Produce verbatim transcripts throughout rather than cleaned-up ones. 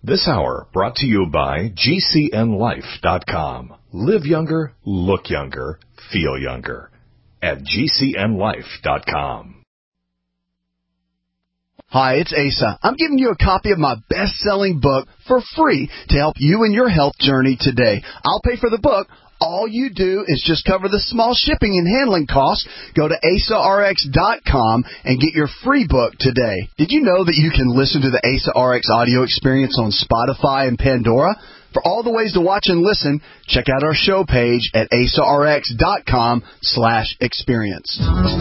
This hour brought to you by G C N life dot com. Live younger, look younger, feel younger at G C N life dot com. Hi, it's Asa. I'm giving you a copy of my best-selling book for free to help you in your health journey today. I'll pay for the book. All you do is just cover the small shipping and handling costs. Go to asa r x dot com and get your free book today. Did you know that you can listen to the Asa R X audio experience on Spotify and Pandora? For all the ways to watch and listen, check out our show page at asa r x dot com slash experience.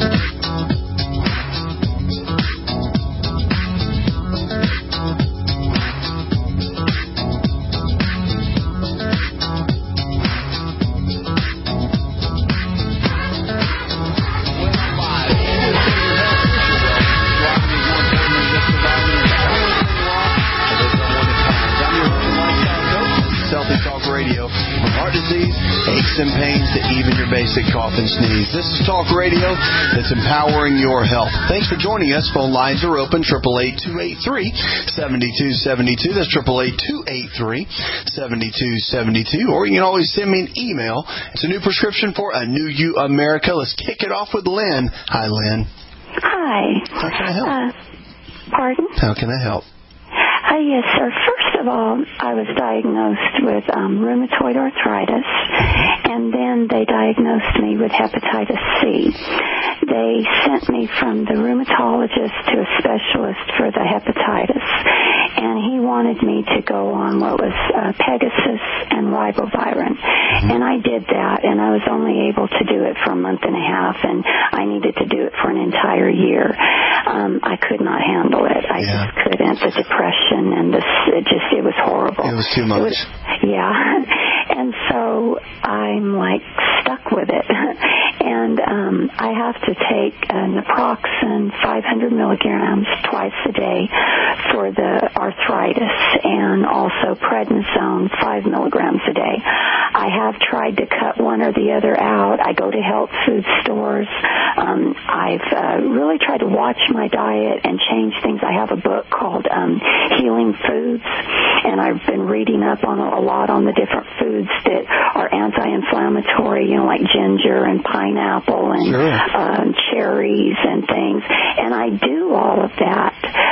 And pains to even your basic cough and sneeze. This is Talk Radio that's empowering your health. Thanks for joining us. Phone lines are open, eight eight eight, two eight three, seven two seven two. That's eight eight eight, two eight three, seven two seven two. Or you can always send me an email. It's a new prescription for a new you, America. Let's kick it off with Lynn. Hi, Lynn. Hi. How can I help? Uh, pardon? How can I help? Uh, yes, sir. First of all, I was diagnosed with um, rheumatoid arthritis, and then they diagnosed me with hepatitis C. They sent me from the rheumatologist to a specialist for the hepatitis, and he wanted me to go on what was uh, Pegasus and ribavirin, and I did that, and I was only able to do it for a month and a half, and I needed to do it for an entire year. Um, I could not handle it. I yeah. just couldn't. The depression and this, it just, it was horrible. It was too much. Was, yeah. And so I'm like stuck with it. And um, I have to take uh, naproxen five hundred milligrams twice a day for the arthritis, and also prednisone five milligrams a day. I have tried to cut one or the other out. I go to health food stores. Um, I've uh, really tried to watch my diet and change things. I have a book called um, Healing Foods, and I've been reading up on a lot on the different foods that are anti-inflammatory, you know, like ginger and pineapple and sure. um, cherries and things. And I do all of that,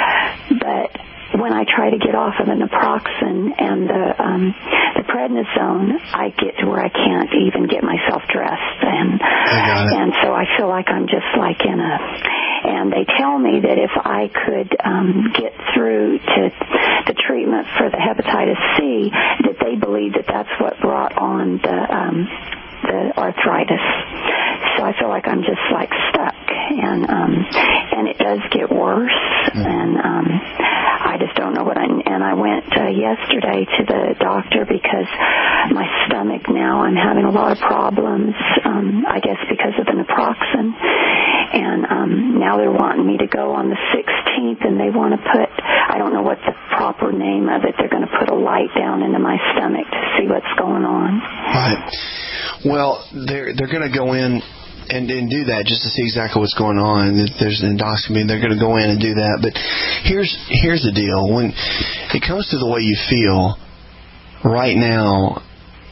but when I try to get off of the naproxen and the um, the prednisone, I get to where I can't even get myself dressed, and and so I feel like I'm just like in a. And they tell me that if I could um, get through to the treatment for the hepatitis C, that they believe that that's what brought on the um, the arthritis. So I feel like I'm just like stuck, and um, and it does get worse, and um, I just don't know what I. And I went uh, yesterday to the doctor because my stomach now, I'm having a lot of problems. Um, I guess because of the naproxen, and um, now they're wanting me to go on the sixteenth, and they want to put. I don't know what the proper name of it. They're going to put a light down into my stomach to see what's going on. Right. Well, they're they're going to go in and, and do that just to see exactly what's going on. If there's an endoscopy, they're going to go in and do that. But here's here's the deal: when it comes to the way you feel right now,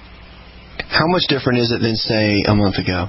how much different is it than say a month ago?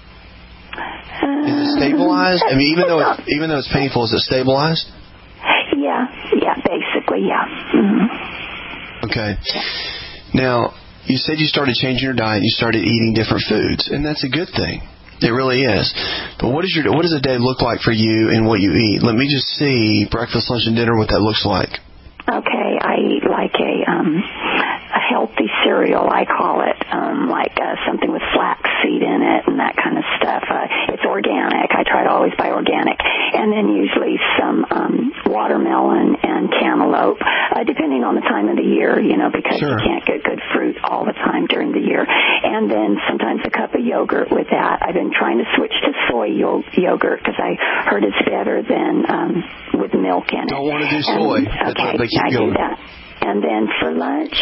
Is it stabilized? I mean, even though it, even though it's painful, is it stabilized? Yeah, yeah, basically, yeah. Mm-hmm. Okay. Now, you said you started changing your diet. You started eating different foods, and that's a good thing. It really is. But what is your what does a day look like for you and what you eat? Let me just see breakfast, lunch, and dinner. What that looks like. Okay, I eat like a um, a healthy cereal, I call it, um, like uh, something with flaxseed in it and that kind of stuff. Uh, it's organic. I try to always buy organic, and then usually some um, watermelon and cantaloupe, uh, depending on the time of the year, you know, because sure. you can't get good fruit all the time during the year. And then sometimes a cup of yogurt with that. I've been trying to switch to soy yo- yogurt because I heard it's better than um, with milk in it. Don't want to do soy. And, okay. They keep I going. do that. And then for lunch,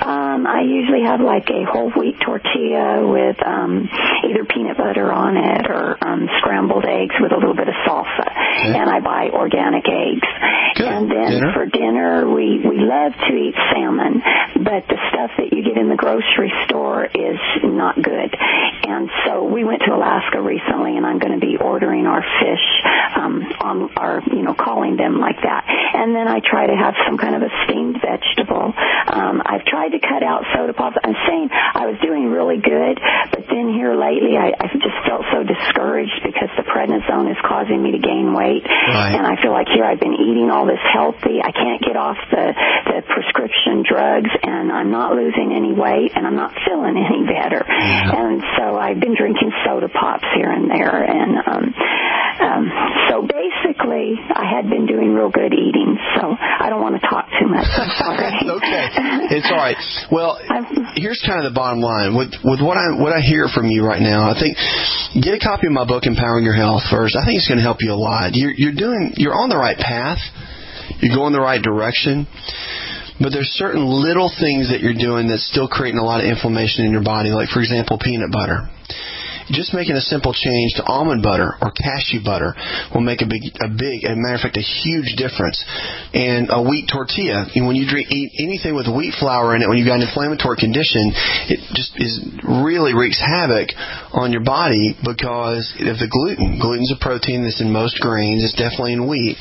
Um, I usually have like a whole wheat tortilla with um, either peanut butter on it or um, scrambled eggs with a little bit of salsa. Okay. And I buy organic eggs. Good. And then dinner? for dinner, we, we love to eat salmon, but the stuff that you get in the grocery store is not good. And so we went to Alaska recently, and I'm going to be ordering our fish um, on our, you know, calling them like that. And then I try to have some kind of a steamed vegetable. Um, I've tried to cut out soda pops. I'm saying I was doing really good, but then here lately I, I just felt so discouraged because the prednisone is causing me to gain weight. Right. And I feel like here I've been eating all this healthy. I can't get off the, the prescription drugs, and I'm not losing any weight, and I'm not feeling any better. Yeah. And so I've been drinking soda pops here and there. And um, um, so basically I had been doing real good eating, so I don't want to talk too much. I'm sorry. Okay. It's all right. Well, here's kind of the bottom line. With with what I what I hear from you right now, I think get a copy of my book, Empowering Your Health, first. I think it's going to help you a lot. You're, you're doing, you're on the right path. You're going the right direction. But there's certain little things that you're doing that's still creating a lot of inflammation in your body, like, for example, peanut butter. Just making a simple change to almond butter or cashew butter will make a big, a big, as a matter of fact, a huge difference. And a wheat tortilla, and when you drink, eat anything with wheat flour in it, when you've got an inflammatory condition, it just is really wreaks havoc on your body because of the gluten. Gluten's a protein that's in most grains. It's definitely in wheat.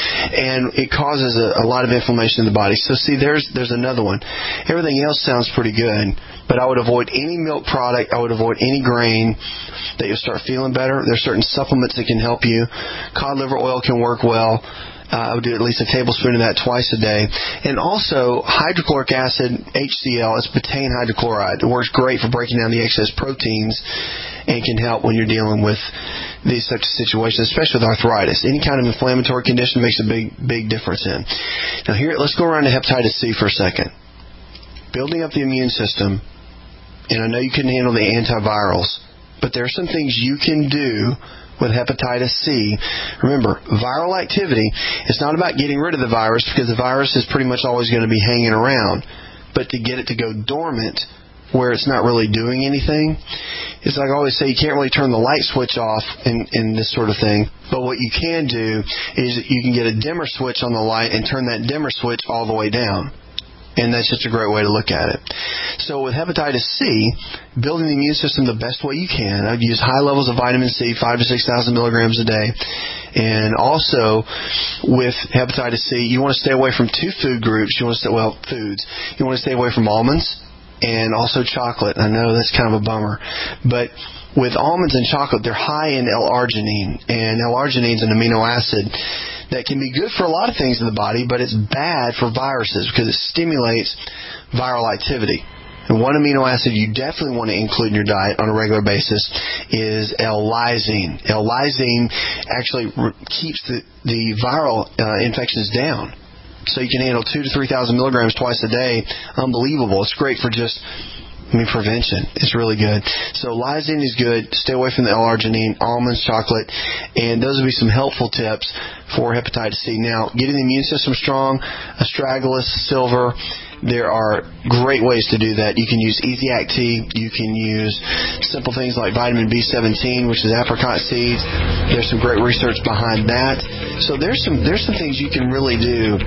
And it causes a, a lot of inflammation in the body. So, see, there's there's another one. Everything else sounds pretty good, but I would avoid any milk product. I would avoid any grain that you'll start feeling better. There's certain supplements that can help you. Cod liver oil can work well. Uh, I would do at least a tablespoon of that twice a day. And also, hydrochloric acid, H C L, is betaine hydrochloride. It works great for breaking down the excess proteins and can help when you're dealing with these such situations, especially with arthritis. Any kind of inflammatory condition makes a big, big difference in. Now, here, let's go around to hepatitis C for a second. Building up the immune system, and I know you couldn't handle the antivirals, but there are some things you can do with hepatitis C. Remember, viral activity, it's not about getting rid of the virus because the virus is pretty much always going to be hanging around. But to get it to go dormant where it's not really doing anything, it's like I always say, you can't really turn the light switch off in, in this sort of thing. But what you can do is you can get a dimmer switch on the light and turn that dimmer switch all the way down. And that's just a great way to look at it. So with hepatitis C, building the immune system the best way you can, I'd use high levels of vitamin C, five to six thousand milligrams a day. And also with hepatitis C, you want to stay away from two food groups. You want to stay, well, foods. You want to stay away from almonds and also chocolate. I know that's kind of a bummer. But with almonds and chocolate, they're high in L-arginine. And L-arginine is an amino acid that can be good for a lot of things in the body, but it's bad for viruses because it stimulates viral activity. And one amino acid you definitely want to include in your diet on a regular basis is L-lysine. L-lysine actually re- keeps the, the viral uh, infections down. So you can handle two to three thousand milligrams twice a day. Unbelievable. It's great for just I mean, prevention. It's really good. So lysine is good. Stay away from the L-arginine, almonds, chocolate, and those would be some helpful tips for hepatitis C. Now, getting the immune system strong, astragalus, silver, there are great ways to do that. You can use Easy Act T. You can use simple things like vitamin B seventeen, which is apricot seeds. There's some great research behind that. So there's some there's some things you can really do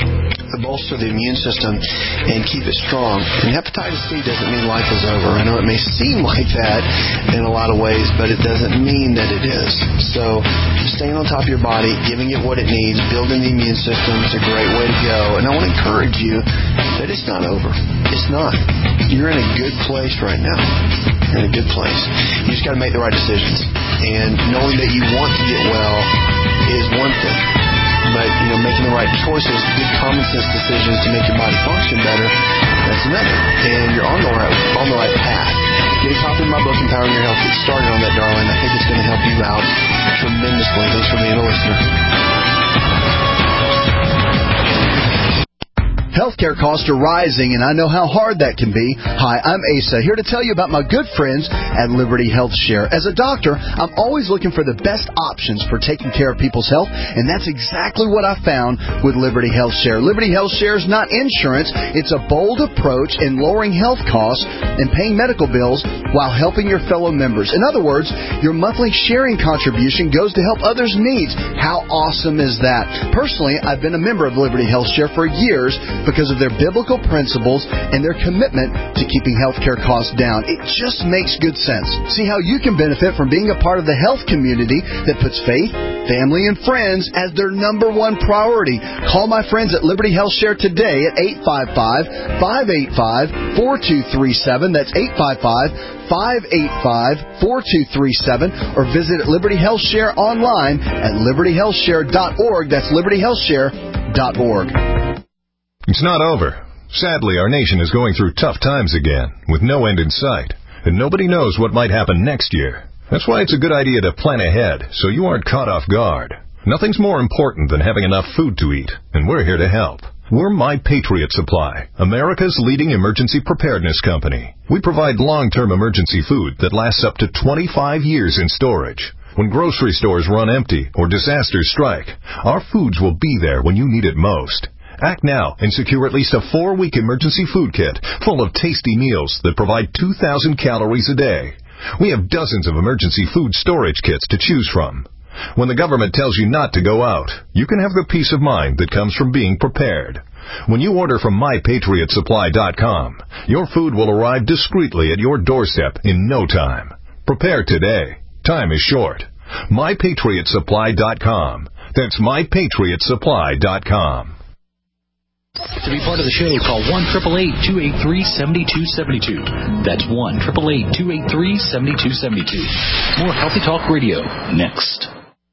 to bolster the immune system and keep it strong. And hepatitis C doesn't mean life is over. I know it may seem like that in a lot of ways, but it doesn't mean that it is. So staying on top of your body, giving it what it needs, building the immune system is a great way to go. And I want to encourage you that it's not over. It's not. You're in a good place right now. You're in a good place. You just got to make the right decisions. And knowing that you want to get well is one thing. But, you know, making the right choices, good common sense decisions to make your body function better, that's another. And you're on the right on the right path. Get a copy of my book, Empowering Your Health. Get started on that, darling. I think it's going to help you out tremendously. Thanks for being a listener. Healthcare costs are rising, and I know how hard that can be. Hi, I'm Asa, here to tell you about my good friends at Liberty Health Share. As a doctor, I'm always looking for the best options for taking care of people's health, and that's exactly what I found with Liberty Health Share. Liberty Health Share is not insurance. It's a bold approach in lowering health costs and paying medical bills while helping your fellow members. In other words, your monthly sharing contribution goes to help others' needs. How awesome is that? Personally, I've been a member of Liberty Health Share for years because of their biblical principles and their commitment to keeping healthcare costs down. It just makes good sense. See how you can benefit from being a part of the health community that puts faith, family, and friends as their number one priority. Call my friends at Liberty Health Share today at eight five five, five eight five, four two three seven. That's eight five five, five eight five, four two three seven, or visit Liberty Health Share online at liberty health share dot org. That's liberty health share dot org. It's not over. Sadly, our nation is going through tough times again, with no end in sight, and nobody knows what might happen next year. That's why it's a good idea to plan ahead, so you aren't caught off guard. Nothing's more important than having enough food to eat, and we're here to help. We're My Patriot Supply, America's leading emergency preparedness company. We provide long-term emergency food that lasts up to twenty-five years in storage. When grocery stores run empty or disasters strike, our foods will be there when you need it most. Act now and secure at least a four-week emergency food kit full of tasty meals that provide two thousand calories a day. We have dozens of emergency food storage kits to choose from. When the government tells you not to go out, you can have the peace of mind that comes from being prepared. When you order from my patriot supply dot com, your food will arrive discreetly at your doorstep in no time. Prepare today. Time is short. my patriot supply dot com. That's my patriot supply dot com. To be part of the show, call one eight eight eight, two eight three, seven two seven two. That's one eight eight eight, two eight three, seven two seven two. More Healthy Talk Radio next.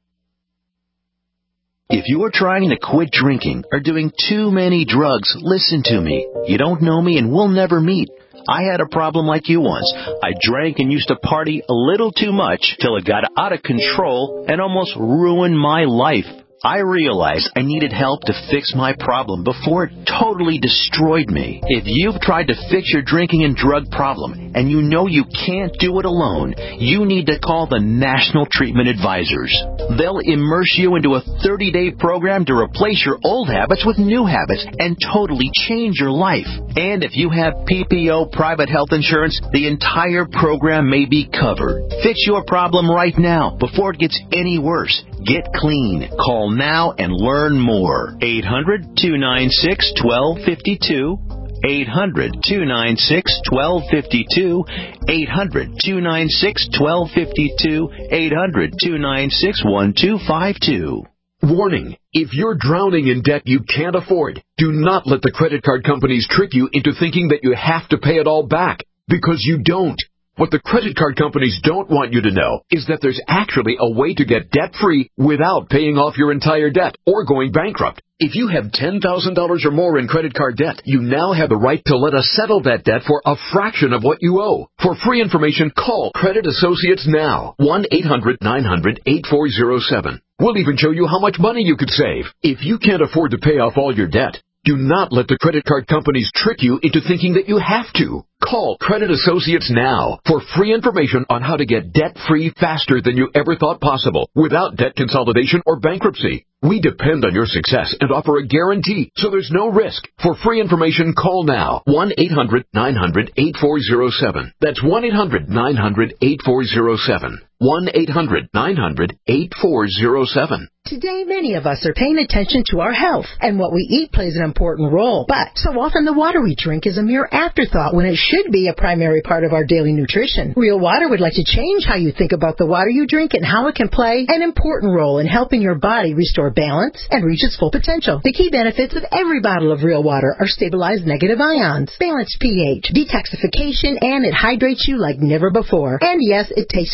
If you are trying to quit drinking or doing too many drugs, listen to me. You don't know me and we'll never meet. I had a problem like you once. I drank and used to party a little too much till it got out of control and almost ruined my life. I realized I needed help to fix my problem before it totally destroyed me. If you've tried to fix your drinking and drug problem and you know you can't do it alone, you need to call the National Treatment Advisors. They'll immerse you into a thirty-day program to replace your old habits with new habits and totally change your life. And if you have P P O private health insurance, the entire program may be covered. Fix your problem right now before it gets any worse. Get clean. Call now and learn more. eight hundred, two nine six, one two five two. eight hundred, two nine six, one two five two. eight hundred, two nine six, one two five two. eight hundred, two nine six, one two five two. Warning. If you're drowning in debt you can't afford, do not let the credit card companies trick you into thinking that you have to pay it all back, because you don't. What the credit card companies don't want you to know is that there's actually a way to get debt-free without paying off your entire debt or going bankrupt. If you have ten thousand dollars or more in credit card debt, you now have the right to let us settle that debt for a fraction of what you owe. For free information, call Credit Associates now. one eight hundred, nine hundred, eight four zero seven. We'll even show you how much money you could save. If you can't afford to pay off all your debt, do not let the credit card companies trick you into thinking that you have to. Call Credit Associates now for free information on how to get debt-free faster than you ever thought possible without debt consolidation or bankruptcy. We depend on your success and offer a guarantee, so there's no risk. For free information, call now. one eight hundred, nine hundred, eight four zero seven. That's one eight hundred, nine hundred, eight four zero seven. one eight hundred, nine hundred, eight four zero seven. Today, many of us are paying attention to our health, and what we eat plays an important role. But so often the water we drink is a mere afterthought when it should be a primary part of our daily nutrition. Real Water would like to change how you think about the water you drink and how it can play an important role in helping your body restore balance and reach its full potential. The key benefits of every bottle of Real Water are stabilized negative ions, balanced pH, detoxification, and it hydrates you like never before. And yes, it tastes great. Real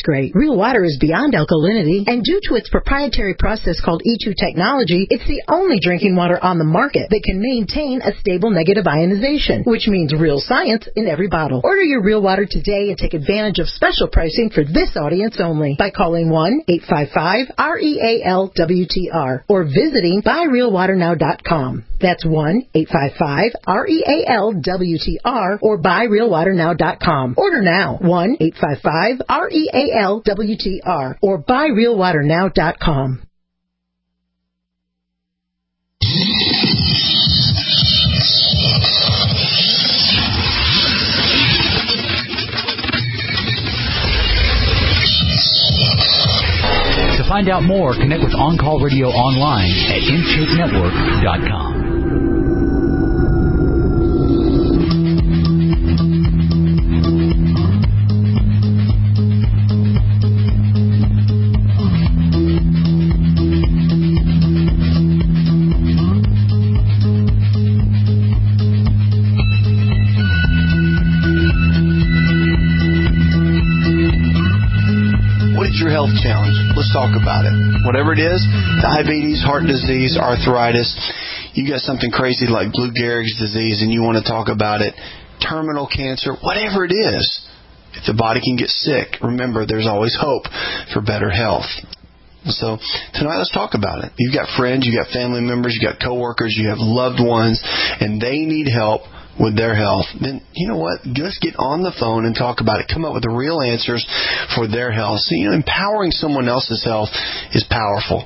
Real Water is beyond alkalinity, and due to its proprietary process called E two technology, it's the only drinking water on the market that can maintain a stable negative ionization, which means real science in every bottle. Order your Real Water today and take advantage of special pricing for this audience only by calling one eight five five R E A L W T R or visiting buy real water now dot com. That's one eight five five R E A L W T R or buy real water now dot com. Order now, one eight five five R E A L W T R or buy real water now dot com. To find out more, connect with On Call Radio online at in shape network dot com. Challenge. Let's talk about it. Whatever it is, diabetes, heart disease, arthritis, you got something crazy like Lou Gehrig's disease and you want to talk about it, terminal cancer, whatever it is. If the body can get sick, remember there's always hope for better health. So tonight let's talk about it. You've got friends, you've got family members, you've got coworkers, you have loved ones, and they need help with their health. Then, you know what? Let's get on the phone and talk about it. Come up with the real answers for their health. So, you know, empowering someone else's health is powerful.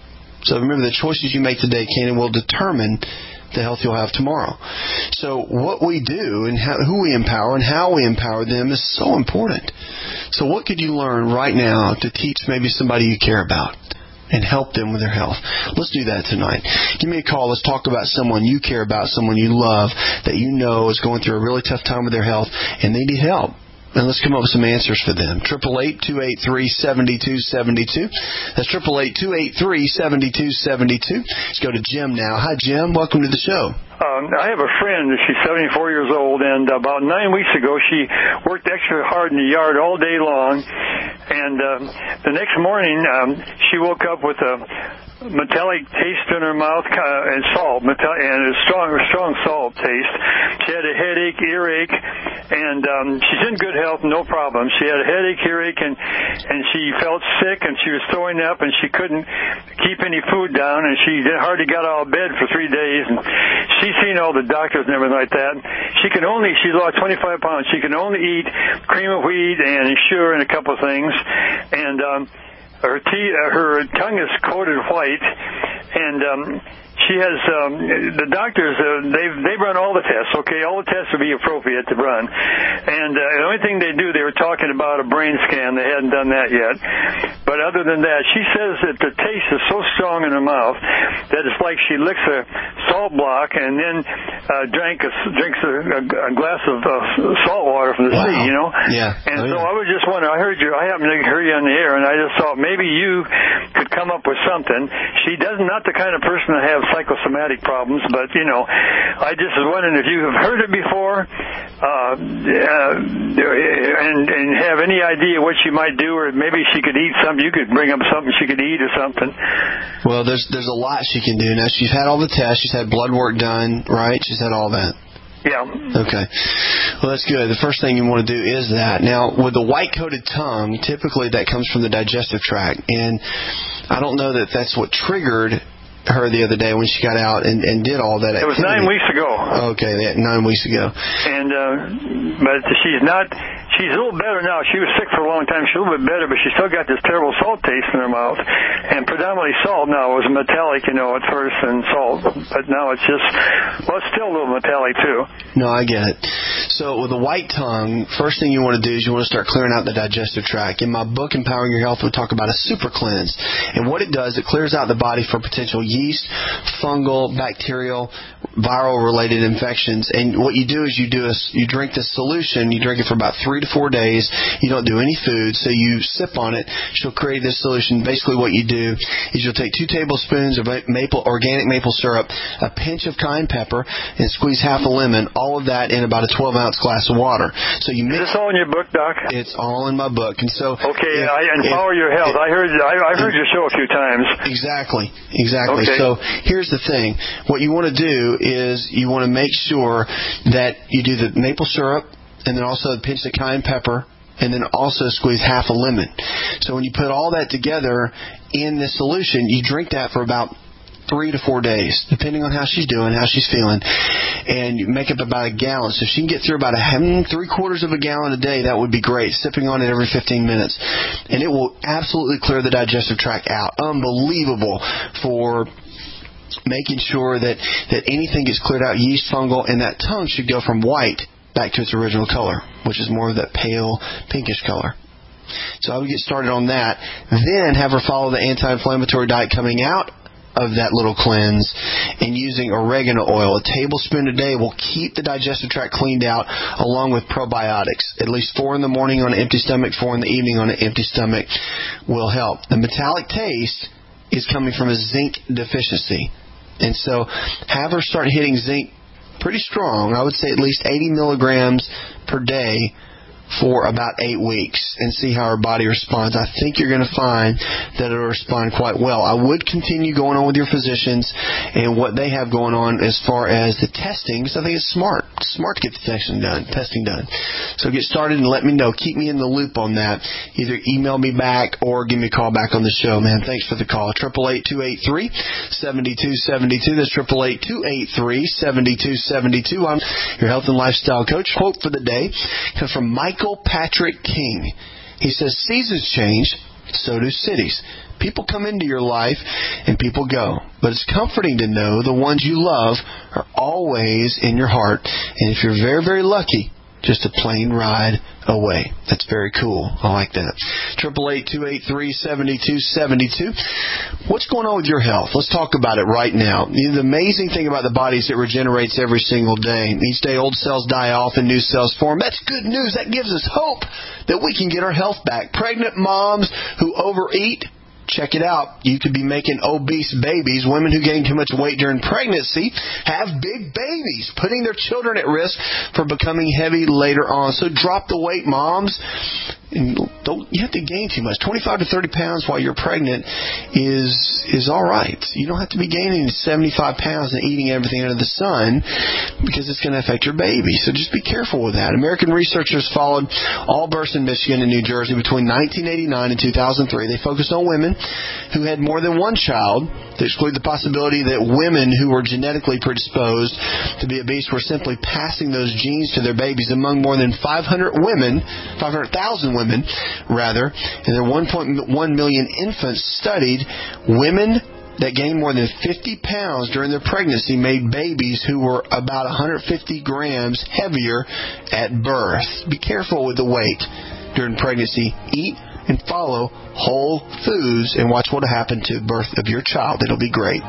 So remember, the choices you make today can and will determine the health you'll have tomorrow. So what we do and how, who we empower and how we empower them is so important. So what could you learn right now to teach maybe somebody you care about and help them with their health? Let's do that tonight. Give me a call. Let's talk about someone you care about, someone you love, that you know is going through a really tough time with their health, and they need help. And let's come up with some answers for them. eight eight eight, two eight three, seven two seven two. That's eight eight eight, two eight three, seven two seven two. Let's go to Jim now. Hi, Jim. Welcome to the show. Um, I have a friend. She's seventy-four years old, and about nine weeks ago, she worked extra hard in the yard all day long. And uh, the next morning, um, she woke up with a metallic taste in her mouth uh, and salt, metal- and a strong, strong salt taste. She had a headache, earache, and um, she's in good health, no problem. She had a headache, earache, and and she felt sick, and she was throwing up, and she couldn't keep any food down, and she hardly got out of bed for three days. And she's seen all the doctors and everything like that. She can only, she's lost twenty-five pounds. She can only eat cream of wheat and sugar and a couple of things, and um, her tea, uh, her tongue is coated white, and um, she has um, the doctors. Uh, they've they've run all the tests. Okay, all the tests would be appropriate to run, and uh, the only thing they do, they were talking about a brain scan. They hadn't done that yet. But other than that, she says that the taste is so strong in her mouth that it's like she licks a salt block and then uh, drank a, drinks a, a glass of uh, salt water from the wow. sea. You know. Yeah. And oh, so yeah. I was just wondering. I heard you. I happened to hear you on the air, and I just thought maybe you could come up with something. She does not the kind of person to have psychosomatic problems, but, you know, I just was wondering if you have heard it before uh, uh, and, and have any idea what she might do, or maybe she could eat something. You could bring up something she could eat or something. Well, there's there's a lot she can do. Now, she's had all the tests. She's had blood work done, right? She's had all that. Yeah. Okay. Well, that's good. The first thing you want to do is that. Now, with the white-coated tongue, typically that comes from the digestive tract. And I don't know that that's what triggered her the other day when she got out and, and did all that activity. It was nine weeks ago. Okay, nine weeks ago. And, uh, but she's not, she's a little better now. She was sick for a long time. She's a little bit better, but she still got this terrible salt taste in her mouth. And predominantly salt now. It was metallic, you know, at first, and salt. But now it's just, well, it's still a little metallic, too. No, I get it. So with a white tongue, first thing you want to do is you want to start clearing out the digestive tract. In my book, Empowering Your Health, we talk about a super cleanse. And what it does, it clears out the body for potential yeast, fungal, bacterial, viral-related infections. And what you do is you do a, you drink this solution. You drink it for about three to four days. You don't do any food, so you sip on it. She'll create this solution. Basically, what you do is you'll take two tablespoons of maple organic maple syrup, a pinch of cayenne pepper, and squeeze half a lemon. All of that in about a twelve ounce glass of water. So you mix. Is this all in your book, Doc? It's all in my book. And so okay, if, I, and if, Power Your Health. If, I heard I, I heard your show a few times. Exactly, exactly. Okay. So here's the thing. What you want to do is you want to make sure that you do the maple syrup and then also a pinch of cayenne pepper and then also squeeze half a lemon. So when you put all that together in this solution, you drink that for about three to four days, depending on how she's doing, how she's feeling, and you make up about a gallon. So if she can get through about a three quarters of a gallon a day, that would be great, sipping on it every fifteen minutes. And it will absolutely clear the digestive tract out. Unbelievable for making sure that, that anything gets cleared out, yeast, fungal, and that tongue should go from white back to its original color, which is more of that pale pinkish color. So I would get started on that. Then have her follow the anti-inflammatory diet coming out of that little cleanse and using oregano oil. A tablespoon a day will keep the digestive tract cleaned out along with probiotics. At least four in the morning on an empty stomach, four in the evening on an empty stomach will help. The metallic taste is coming from a zinc deficiency. And so have her start hitting zinc pretty strong. I would say at least eighty milligrams per day for about eight weeks and see how her body responds. I think you're going to find that it'll respond quite well. I would continue going on with your physicians and what they have going on as far as the testing, because I think it's smart. It's smart to get the testing done. Testing done. So get started and let me know. Keep me in the loop on that. Either email me back or give me a call back on the show, man. Thanks for the call. eight eight eight, two eight three, seven two seven two. That's eight eight eight, two eight three, seven two seven two. I'm your health and lifestyle coach. Quote for the day comes from Mike Michael Patrick King. He says, seasons change, so do cities. People come into your life and people go. But it's comforting to know the ones you love are always in your heart. And if you're very, very lucky, just a plane ride away. That's very cool. I like that. eight eight eight, two eight three, seven two seven two. What's going on with your health? Let's talk about it right now. The amazing thing about the body is it regenerates every single day. Each day old cells die off and new cells form. That's good news. That gives us hope that we can get our health back. Pregnant moms who overeat, check it out. You could be making obese babies. Women who gain too much weight during pregnancy have big babies, putting their children at risk for becoming heavy later on. So drop the weight, moms. And don't you have to gain too much. twenty-five to thirty pounds while you're pregnant is is all right. You don't have to be gaining seventy-five pounds and eating everything under the sun because it's going to affect your baby. So just be careful with that. American researchers followed all births in Michigan and New Jersey between nineteen eighty-nine and two thousand three. They focused on women who had more than one child to exclude the possibility that women who were genetically predisposed to be obese were simply passing those genes to their babies. Among more than five hundred women, five hundred thousand women, rather, and there were one point one million infants studied, women that gained more than fifty pounds during their pregnancy made babies who were about one hundred fifty grams heavier at birth. Be careful with the weight during pregnancy. Eat and follow whole foods and watch what will happen to the birth of your child. It'll be great.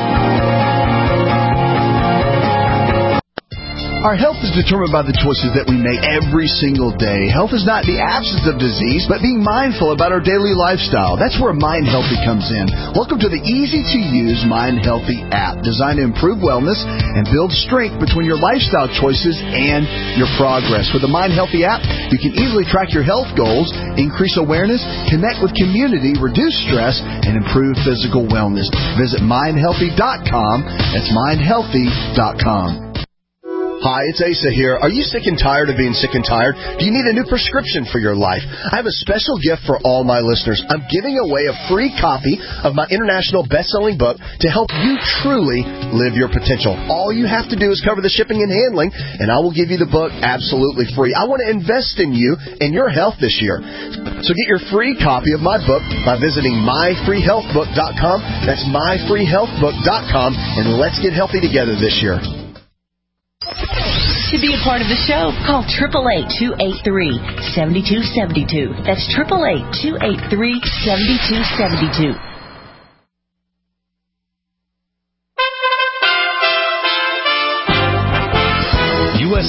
Our health is determined by the choices that we make every single day. Health is not the absence of disease, but being mindful about our daily lifestyle. That's where Mind Healthy comes in. Welcome to the easy-to-use Mind Healthy app, designed to improve wellness and build strength between your lifestyle choices and your progress. With the Mind Healthy app, you can easily track your health goals, increase awareness, connect with community, reduce stress, and improve physical wellness. Visit mind healthy dot com. That's mind healthy dot com. Hi, it's Asa here. Are you sick and tired of being sick and tired? Do you need a new prescription for your life? I have a special gift for all my listeners. I'm giving away a free copy of my international best-selling book to help you truly live your potential. All you have to do is cover the shipping and handling, and I will give you the book absolutely free. I want to invest in you and your health this year. So get your free copy of my book by visiting my free health book dot com. That's my free health book dot com, and let's get healthy together this year. To be a part of the show, call eight eight eight, two eight three, seven two seven two. That's eight eight eight, two eight three, seven two seven two.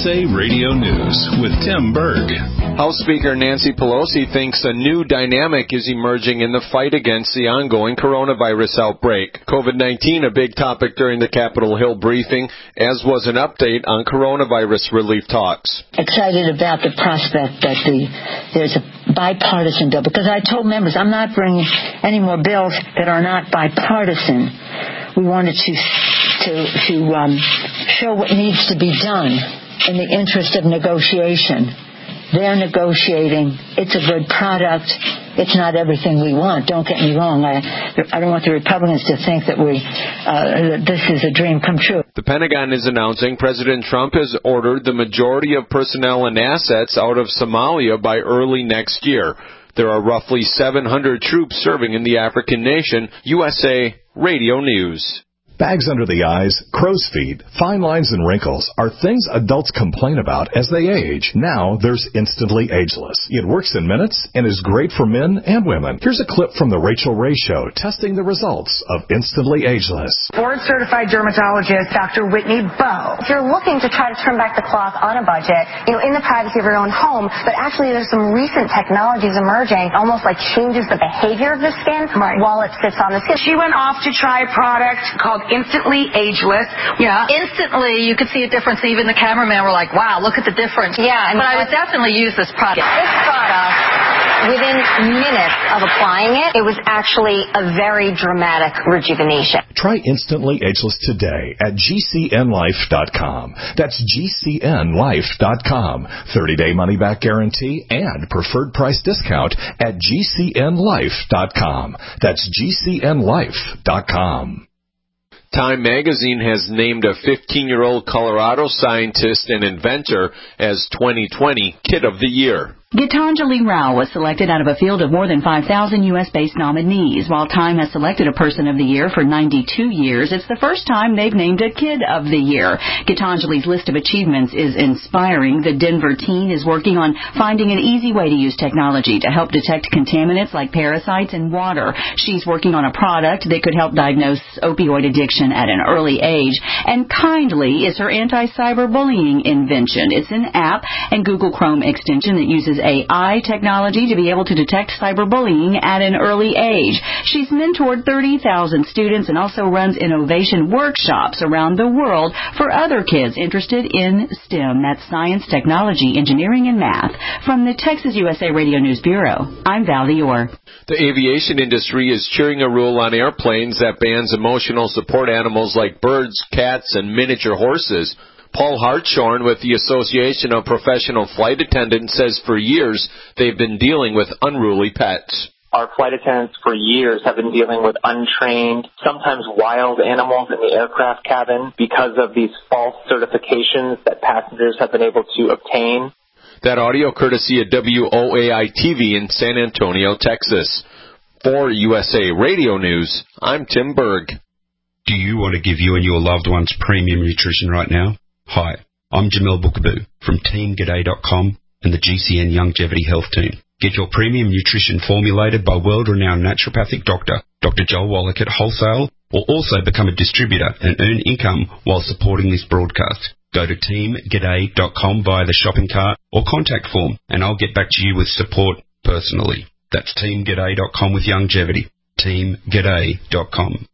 A Radio News with Tim Berg. House Speaker Nancy Pelosi thinks a new dynamic is emerging in the fight against the ongoing coronavirus outbreak. COVID nineteen, a big topic during the Capitol Hill briefing, as was an update on coronavirus relief talks. Excited about the prospect that the there's a bipartisan bill, because I told members I'm not bringing any more bills that are not bipartisan. We wanted to to to um, show what needs to be done in the interest of negotiation. They're negotiating. It's a good product. It's not everything we want. Don't get me wrong. I I don't want the Republicans to think that we uh, this is a dream come true. The Pentagon is announcing President Trump has ordered the majority of personnel and assets out of Somalia by early next year. There are roughly seven hundred troops serving in the African nation. U S A Radio News. Bags under the eyes, crow's feet, fine lines, and wrinkles are things adults complain about as they age. Now there's Instantly Ageless. It works in minutes and is great for men and women. Here's a clip from the Rachel Ray Show testing the results of Instantly Ageless. Board-certified dermatologist Doctor Whitney Bowe. If you're looking to try to turn back the clock on a budget, you know, in the privacy of your own home, but actually there's some recent technologies emerging, almost like changes the behavior of the skin right. while it sits on the skin. She went off to try a product called Instantly Ageless. Yeah. Instantly, you could see a difference. Even the cameraman were like, wow, look at the difference. Yeah. And but I would definitely use this product. This product, within minutes of applying it, it was actually a very dramatic rejuvenation. Try Instantly Ageless today at G C N life dot com. That's G C N life dot com. thirty-day money-back guarantee and preferred price discount at G C N life dot com. That's G C N life dot com. Time magazine has named a fifteen-year-old Colorado scientist and inventor as twenty twenty Kid of the Year. Gitanjali Rao was selected out of a field of more than five thousand U S-based nominees. While Time has selected a Person of the Year for ninety-two years, it's the first time they've named a Kid of the Year. Gitanjali's list of achievements is inspiring. The Denver teen is working on finding an easy way to use technology to help detect contaminants like parasites in water. She's working on a product that could help diagnose opioid addiction at an early age. And Kindly is her anti-cyberbullying invention. It's an app and Google Chrome extension that uses A I technology to be able to detect cyberbullying at an early age. She's mentored thirty thousand students and also runs innovation workshops around the world for other kids interested in STEM. That's science, technology, engineering, and math. From the Texas U S A Radio News Bureau, I'm Val Dior. The aviation industry is cheering a rule on airplanes that bans emotional support animals like birds, cats, and miniature horses. Paul Hartshorn with the Association of Professional Flight Attendants says for years they've been dealing with unruly pets. Our flight attendants for years have been dealing with untrained, sometimes wild animals in the aircraft cabin because of these false certifications that passengers have been able to obtain. That audio courtesy of W O A I T V in San Antonio, Texas. For U S A Radio News, I'm Tim Berg. Do you want to give you and your loved ones premium nutrition right now? Hi, I'm Jamel Bookaboo from Team G'day dot com and the G C N Longevity Health Team. Get your premium nutrition formulated by world-renowned naturopathic doctor, Doctor Joel Wallach at wholesale, or also become a distributor and earn income while supporting this broadcast. Go to Team G'day dot com via the shopping cart or contact form, and I'll get back to you with support personally. That's Team G'day dot com with longevity. Team G'day dot com.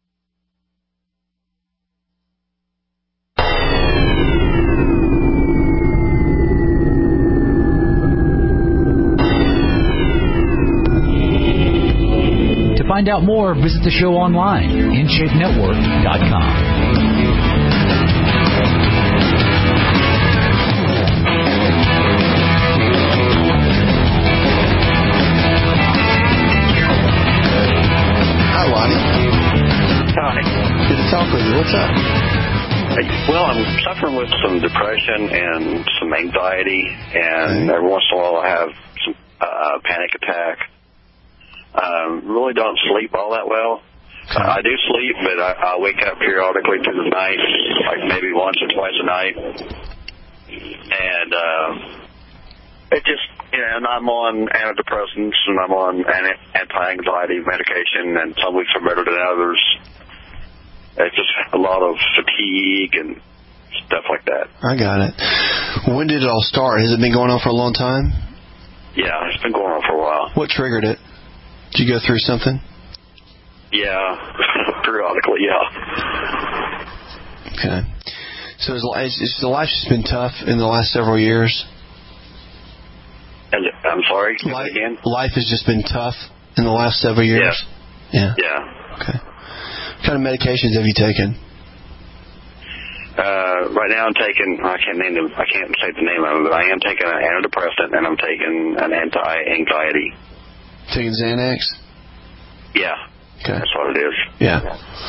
To find out more, visit the show online, in shape network dot com. Hi, Lonnie. Hi. Good to talk with you. What's up? Well, I'm suffering with some depression and some anxiety, and every once in a while I have some uh, panic attack. Um, really don't sleep all that well. Uh, I do sleep, but I, I wake up periodically through the night, like maybe once or twice a night. And uh, it just, you know, and I'm on antidepressants and I'm on anti-anxiety medication, and some weeks are better than others. It's just a lot of fatigue and stuff like that. I got it. When did it all start? Has it been going on for a long time? Yeah, it's been going on for a while. What triggered it? Did you go through something? Yeah, periodically, yeah. Okay. So is, is the life just been tough in the last several years? I'm sorry, life, again? Life has just been tough in the last several years? Yeah. Yeah. Yeah. Okay. What kind of medications have you taken? Uh, right now I'm taking, I can't name them, I can't say the name of them, but I am taking an antidepressant and I'm taking an anti-anxiety. Taking Xanax? Yeah. Okay. That's what it is. Yeah.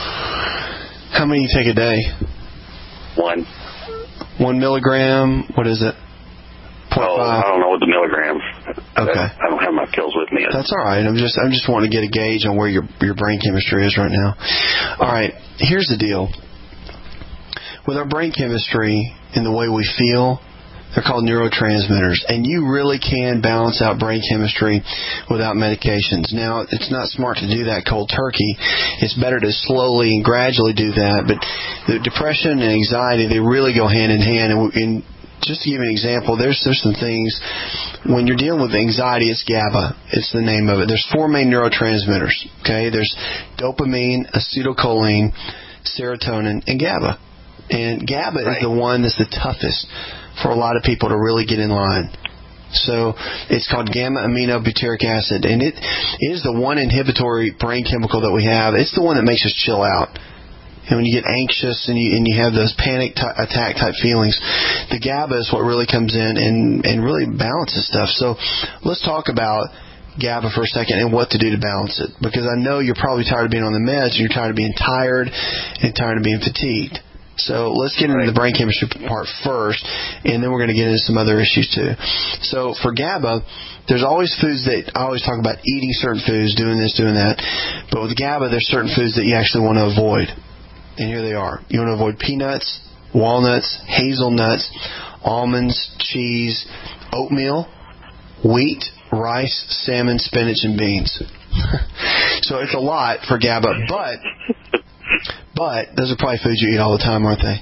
How many you take a day? One. One milligram, what is it? Oh, I don't know what the milligrams. Okay. I don't have my pills with me. That's all right. I'm just I'm just wanting to get a gauge on where your your brain chemistry is right now. All right. Here's the deal. With our brain chemistry and the way we feel, they're called neurotransmitters, and you really can balance out brain chemistry without medications. Now, it's not smart to do that cold turkey. It's better to slowly and gradually do that. But the depression and anxiety, they really go hand in hand. And, and just to give you an example, there's there's some things when you're dealing with anxiety. It's GABA. It's the name of it. There's four main neurotransmitters. Okay, there's dopamine, acetylcholine, serotonin, and GABA. And GABA right. is the one that's the toughest for a lot of people to really get in line. So it's called gamma-aminobutyric acid, and it is the one inhibitory brain chemical that we have. It's the one that makes us chill out. And when you get anxious and you and you have those panic t- attack type feelings, the GABA is what really comes in and, and really balances stuff. So let's talk about GABA for a second and what to do to balance it. Because I know you're probably tired of being on the meds, and you're tired of being tired and tired of being fatigued. So let's get into the brain chemistry part first, and then we're going to get into some other issues too. So for GABA, there's always foods that I always talk about eating certain foods, doing this, doing that. But with GABA, there's certain foods that you actually want to avoid. And here they are. You want to avoid peanuts, walnuts, hazelnuts, almonds, cheese, oatmeal, wheat, rice, salmon, spinach, and beans. So it's a lot for GABA, but but those are probably foods you eat all the time, aren't they?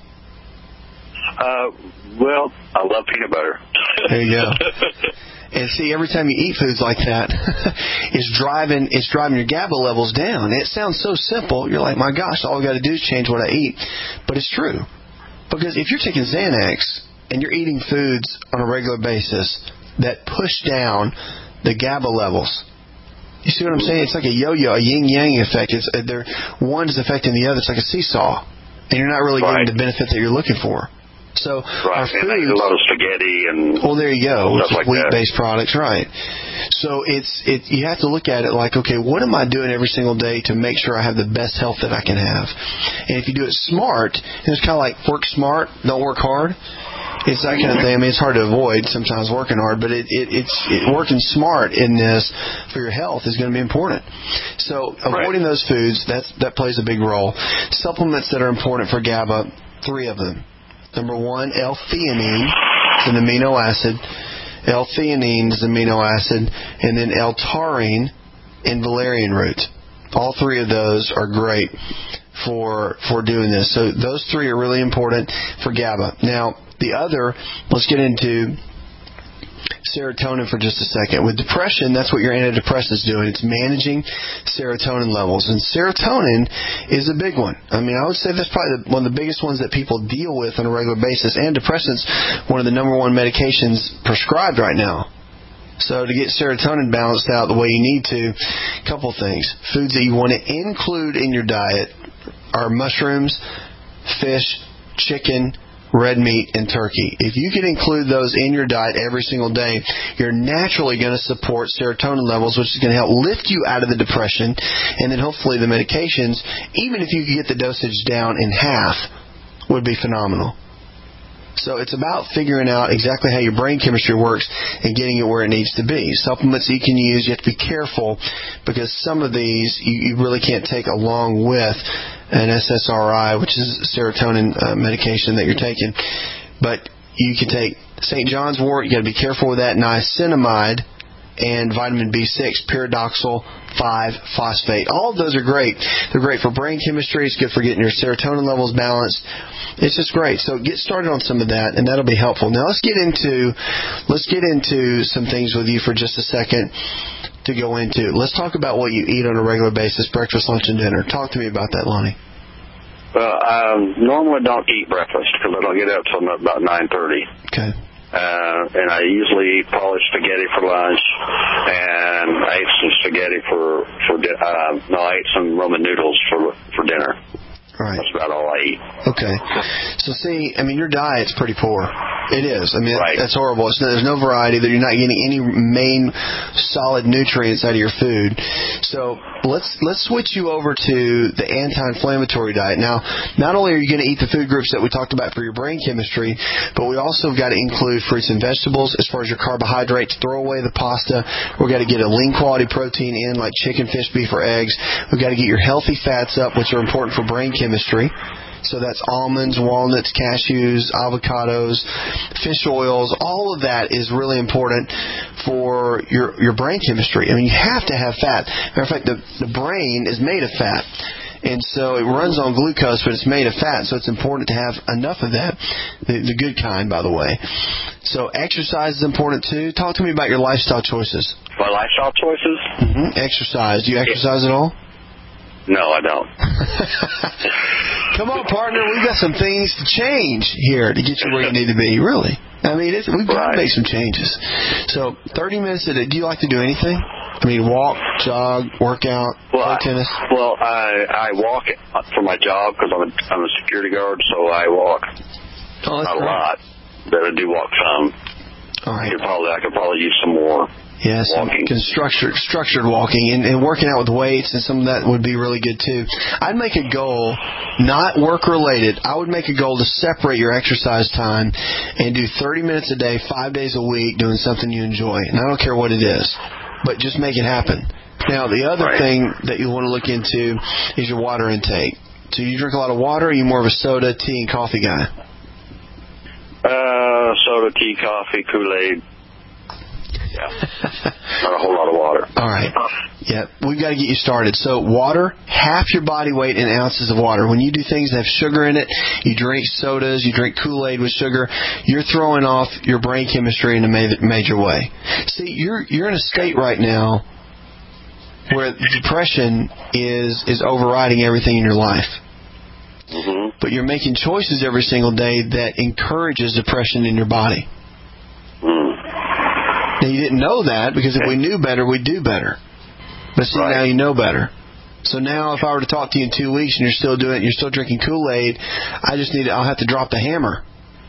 Uh, well, I love peanut butter. There you go. And see, every time you eat foods like that, it's driving it's driving your GABA levels down. It sounds so simple. You're like, my gosh, all I've got to do is change what I eat. But it's true. Because if you're taking Xanax and you're eating foods on a regular basis that push down the GABA levels, you see what I'm saying? It's like a yo-yo, a yin-yang effect. It's they're, one is affecting the other. It's like a seesaw. And you're not really right. getting the benefit that you're looking for. So right. our foods, and I eat a lot of spaghetti and well, there you go, which is like wheat-based products, right? So it's it. You have to look at it like, okay, what am I doing every single day to make sure I have the best health that I can have? And if you do it smart, and it's kind of like work smart, don't work hard. It's that kind of thing. I mean, it's hard to avoid sometimes working hard, but it, it it's it, working smart in this for your health is going to be important. So avoiding right. those foods, that's that plays a big role. Supplements that are important for GABA, three of them. Number one, L-theanine is an amino acid. L-theanine is an amino acid. And then L-taurine and valerian root. All three of those are great for for doing this. So those three are really important for GABA. Now, the other, let's get into serotonin for just a second. With depression, that's what your antidepressant is doing. It's managing serotonin levels. And serotonin is a big one. I mean, I would say that's probably the, one of the biggest ones that people deal with on a regular basis. Antidepressants, one of the number one medications prescribed right now. So to get serotonin balanced out the way you need to, a couple things. Foods that you want to include in your diet are mushrooms, fish, chicken, red meat, and turkey. If you can include those in your diet every single day, you're naturally going to support serotonin levels, which is going to help lift you out of the depression, and then hopefully the medications, even if you could get the dosage down in half, would be phenomenal. So it's about figuring out exactly how your brain chemistry works and getting it where it needs to be. Supplements you can use, you have to be careful because some of these you, you really can't take along with an S S R I, which is serotonin uh, medication that you're taking. But you can take Saint John's wort, you got to be careful with that. Niacinamide, and vitamin B six, pyridoxal five phosphate. All of those are great. They're great for brain chemistry. It's good for getting your serotonin levels balanced. It's just great. So get started on some of that, and that'll be helpful. Now let's get into let's get into some things with you for just a second to go into. Let's talk about what you eat on a regular basis, breakfast, lunch, and dinner. Talk to me about that, Lonnie. Well, I normally don't eat breakfast because I don't get up till about nine thirty. Okay. Uh, and I usually eat probably spaghetti for lunch, and I ate some spaghetti for for di- uh, no, I ate some Roman noodles for for dinner. Right. That's about all I eat. Okay. So, see, I mean, your diet's pretty poor. It is. I mean, right. that's horrible. It's, there's no variety. That you're not getting any main solid nutrients out of your food. So let's let's switch you over to the anti-inflammatory diet. Now, not only are you going to eat the food groups that we talked about for your brain chemistry, but we also have got to include fruits and vegetables as far as your carbohydrates. Throw away the pasta. We've got to get a lean quality protein in, like chicken, fish, beef, or eggs. We've got to get your healthy fats up, which are important for brain chemistry. Chemistry. So that's almonds, walnuts, cashews, avocados, fish oils. All of that is really important for your your brain chemistry. I mean, you have to have fat. Matter of fact, the, the brain is made of fat. And so it runs on glucose, but it's made of fat, so it's important to have enough of that, the, the good kind, by the way. So exercise is important, too. Talk to me about your lifestyle choices. My lifestyle choices? Mm-hmm. Exercise. Do you exercise at all? No, I don't. Come on, partner. We've got some things to change here to get you where you need to be, really. I mean, it's, we've got right. to make some changes. So thirty minutes a day. Do you like to do anything? I mean, walk, jog, work out, well, play tennis? I, well, I, I walk for my job because I'm a, I'm a security guard, so I walk. Oh, that's Not great. a lot, but I do walk some. All right. I could probably, I could probably use some more. Yes, walking. structured structured walking and, and working out with weights and some of that would be really good too. I'd make a goal, not work related. I would make a goal to separate your exercise time and do thirty minutes a day, five days a week, doing something you enjoy. And I don't care what it is, but just make it happen. Now, the other right. thing that you want to look into is your water intake. So you drink a lot of water, or are you more of a soda, tea, and coffee guy? Uh, soda, tea, coffee, Kool-Aid. Yeah. Not a whole lot of water. All right. Yeah, we've got to get you started. So water, half your body weight in ounces of water. When you do things that have sugar in it, you drink sodas, you drink Kool-Aid with sugar, you're throwing off your brain chemistry in a major way. See, you're you're in a state right now where depression is is overriding everything in your life. Mm-hmm. But you're making choices every single day that encourages depression in your body. Mm. Now, you didn't know that because if we knew better, we'd do better. But see, right. now you know better. So now if I were to talk to you in two weeks and you're still doing it, you're still drinking Kool-Aid, I just need to, I'll have to drop the hammer.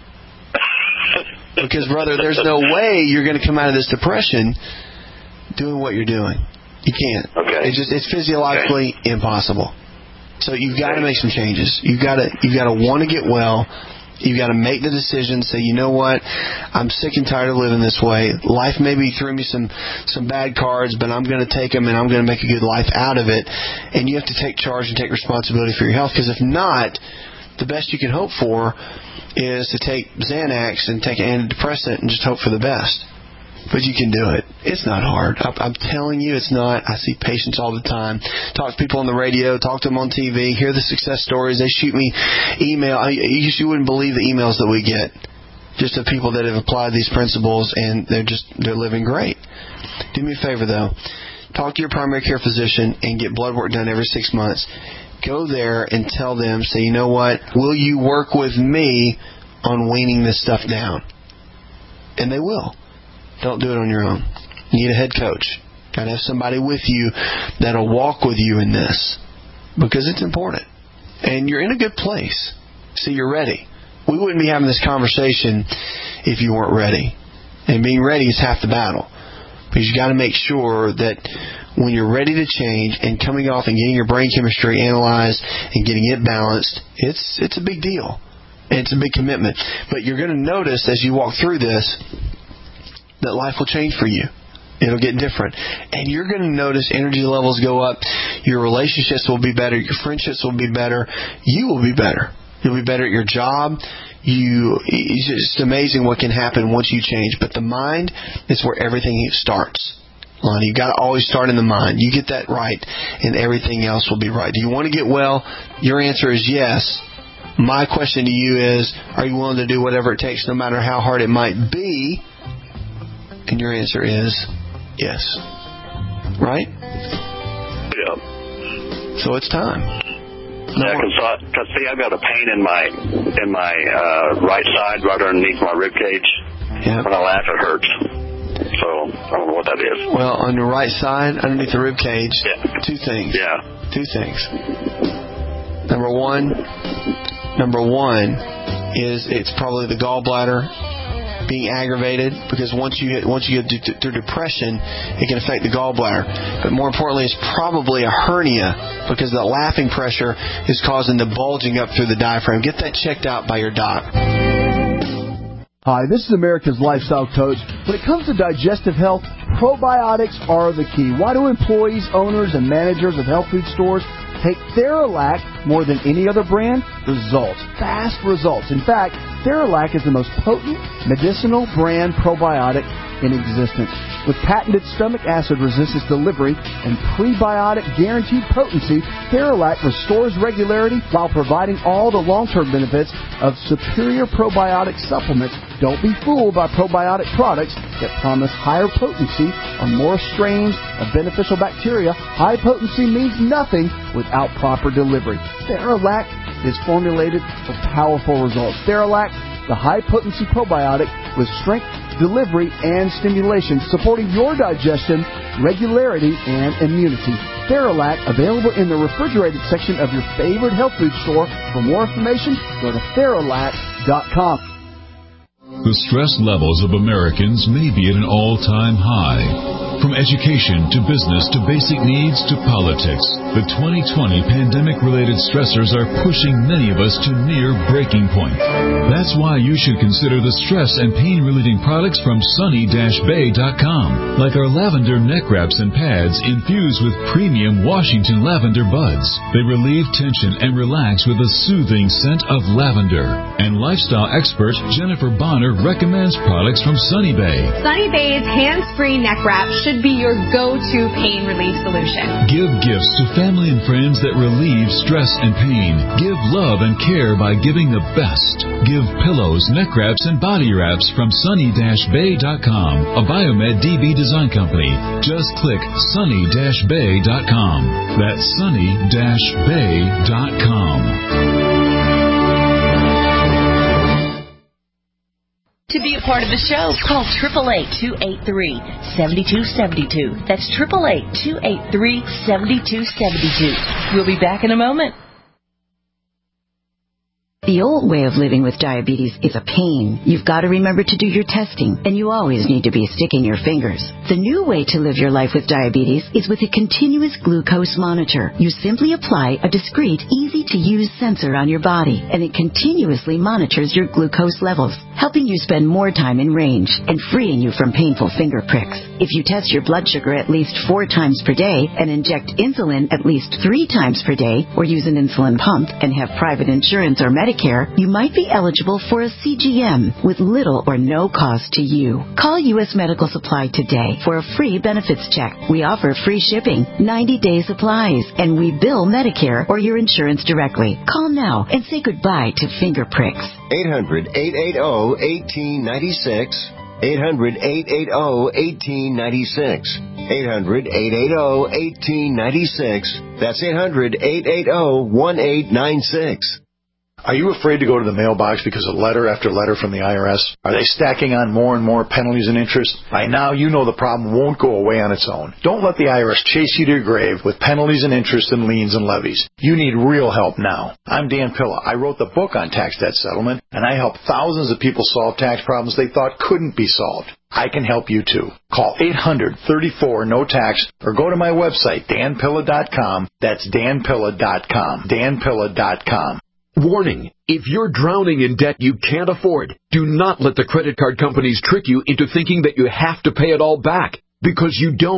Because, brother, there's no way you're going to come out of this depression doing what you're doing. You can't. Okay. It's just, it's physiologically okay. impossible. So you've got okay. to make some changes. You've got to, you've got to want to get well. You've got to make the decision, say, you know what, I'm sick and tired of living this way. Life maybe threw me some, some bad cards, but I'm going to take them and I'm going to make a good life out of it. And you have to take charge and take responsibility for your health, because if not, the best you can hope for is to take Xanax and take an antidepressant and just hope for the best. But you can do it. It's not hard. I'm telling you, it's not. I see patients all the time. Talk to people on the radio, talk to them on T V, hear the success stories. They shoot me email. I, you, you wouldn't believe the emails that we get, just of people that have applied these principles and they're just they're living great. Do me a favor though, talk to your primary care physician and get blood work done every six months. Go there and tell them, say, you know what, will you work with me on weaning this stuff down? And they will. Don't do it on your own. You need a head coach. Got to have somebody with you that'll walk with you in this, because it's important. And you're in a good place. So you're ready. We wouldn't be having this conversation if you weren't ready. And being ready is half the battle. Because you got to make sure that when you're ready to change and coming off and getting your brain chemistry analyzed and getting it balanced, it's it's a big deal. And it's a big commitment. But you're going to notice as you walk through this that life will change for you. It'll get different. And you're going to notice energy levels go up. Your relationships will be better. Your friendships will be better. You will be better. You'll be better at your job. You, it's just amazing what can happen once you change. But the mind is where everything starts. Lonnie. You've got to always start in the mind. You get that right, and everything else will be right. Do you want to get well? Your answer is yes. My question to you is, are you willing to do whatever it takes, no matter how hard it might be? And your answer is yes. Right? Yeah. So it's time. Yeah, because see, I've got a pain in my in my uh, right side, right underneath my rib cage. Yeah. When I laugh, it hurts. So I don't know what that is. Well, on your right side, underneath the rib cage, yeah. two things. Yeah. Two things. Number one, number one is it's probably the gallbladder being aggravated, because once you get once you get through depression, it can affect the gallbladder. But more importantly, it's probably a hernia, because the laughing pressure is causing the bulging up through the diaphragm. Get that checked out by your doc. Hi, this is America's Lifestyle Coach. When it comes to digestive health, probiotics are the key. Why do employees, owners, and managers of health food stores take Theralac more than any other brand? Results. Fast results. In fact, Theralac is the most potent medicinal brand probiotic in existence. With patented stomach acid resistance delivery and prebiotic guaranteed potency, Theralac restores regularity while providing all the long-term benefits of superior probiotic supplements. Don't be fooled by probiotic products that promise higher potency or more strains of beneficial bacteria. High potency means nothing without proper delivery. Theralac is formulated for powerful results. Theralac, the high-potency probiotic with strength, delivery, and stimulation, supporting your digestion, regularity, and immunity. Theralac, available in the refrigerated section of your favorite health food store. For more information, go to Theralac dot com. The stress levels of Americans may be at an all-time high. From education to business to basic needs to politics, the twenty twenty pandemic-related stressors are pushing many of us to near breaking point. That's why you should consider the stress and pain-relieving products from Sunny Bay dot com, like our lavender neck wraps and pads infused with premium Washington lavender buds. They relieve tension and relax with a soothing scent of lavender. And lifestyle expert Jennifer Bonner recommends products from Sunny Bay. Sunny Bay's hands-free neck wrap should be your go-to pain relief solution. Give gifts to family and friends that relieve stress and pain. Give love and care by giving the best. Give pillows, neck wraps, and body wraps from Sunny Bay dot com, a Biomed D B design company. Just click Sunny Bay dot com. That's Sunny Bay dot com. To be a part of the show, call eight eight eight, two eight three, seven two seven two. That's eight eight eight, two eight three, seven two seven two. We'll be back in a moment. The old way of living with diabetes is a pain. You've got to remember to do your testing, and you always need to be sticking your fingers. The new way to live your life with diabetes is with a continuous glucose monitor. You simply apply a discreet, easy-to-use sensor on your body, and it continuously monitors your glucose levels, helping you spend more time in range and freeing you from painful finger pricks. If you test your blood sugar at least four times per day and inject insulin at least three times per day, or use an insulin pump and have private insurance or Medicare, you might be eligible for a C G M with little or no cost to you. Call U S Medical Supply today for a free benefits check. We offer free shipping, ninety-day supplies, and we bill Medicare or your insurance directly. Call now and say goodbye to finger pricks. eight hundred, eight eight zero, one eight nine six. eight hundred, eight eight zero, one eight nine six. eight hundred, eight eight zero, one eight nine six. That's eight hundred, eight eight zero, one eight nine six. Are you afraid to go to the mailbox because of letter after letter from the I R S? Are they stacking on more and more penalties and interest? By now, you know the problem won't go away on its own. Don't let the I R S chase you to your grave with penalties and interest and liens and levies. You need real help now. I'm Dan Pilla. I wrote the book on tax debt settlement, and I help thousands of people solve tax problems they thought couldn't be solved. I can help you too. Call eight hundred, thirty-four, no tax or go to my website, dan pilla dot com. That's dan pilla dot com. dan pilla dot com. Warning, if you're drowning in debt you can't afford, do not let the credit card companies trick you into thinking that you have to pay it all back, because you don't.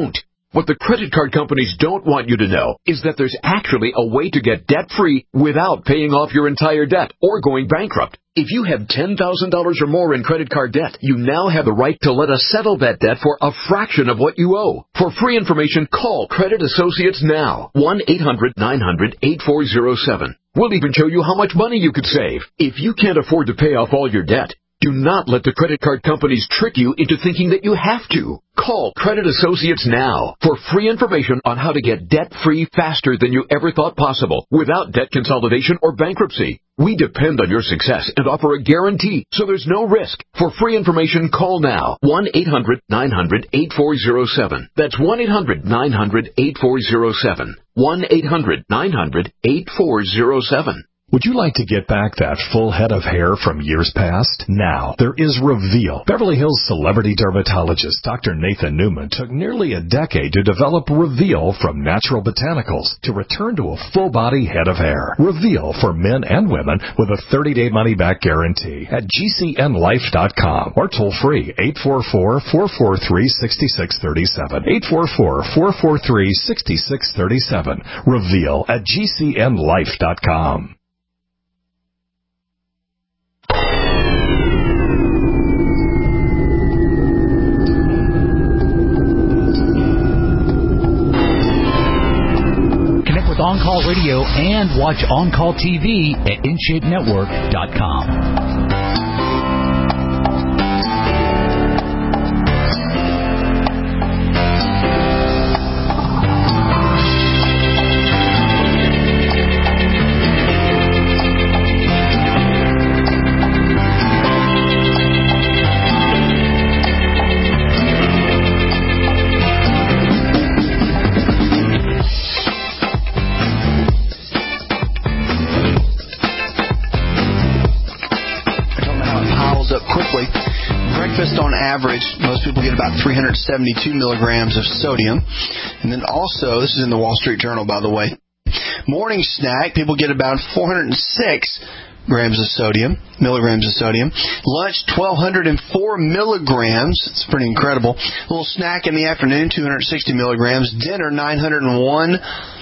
What the credit card companies don't want you to know is that there's actually a way to get debt-free without paying off your entire debt or going bankrupt. If you have ten thousand dollars or more in credit card debt, you now have the right to let us settle that debt for a fraction of what you owe. For free information, call Credit Associates now. one eight hundred nine hundred eight four zero seven. We'll even show you how much money you could save. If you can't afford to pay off all your debt, do not let the credit card companies trick you into thinking that you have to. Call Credit Associates now for free information on how to get debt-free faster than you ever thought possible without debt consolidation or bankruptcy. We depend on your success and offer a guarantee, so there's no risk. For free information, call now. one eight hundred nine hundred eight four zero seven. That's one eight hundred nine hundred eight four zero seven. one eight hundred nine hundred eight four zero seven. Would you like to get back that full head of hair from years past? Now, there is Reveal. Beverly Hills celebrity dermatologist Doctor Nathan Newman took nearly a decade to develop Reveal from natural botanicals to return to a full-body head of hair. Reveal for men and women with a thirty-day money-back guarantee at G C N life dot com or toll-free eight four four, four four three, six six three seven. eight four four, four four three, six six three seven. Reveal at G C N life dot com. On Call Radio and watch On Call T V at in shape network dot com. Average, most people get about three hundred seventy-two milligrams of sodium. And then also, this is in the Wall Street Journal, by the way, morning snack, people get about four hundred six grams of sodium, milligrams of sodium. Lunch, twelve oh four milligrams. It's pretty incredible. A little snack in the afternoon, two hundred sixty milligrams. Dinner, nine hundred one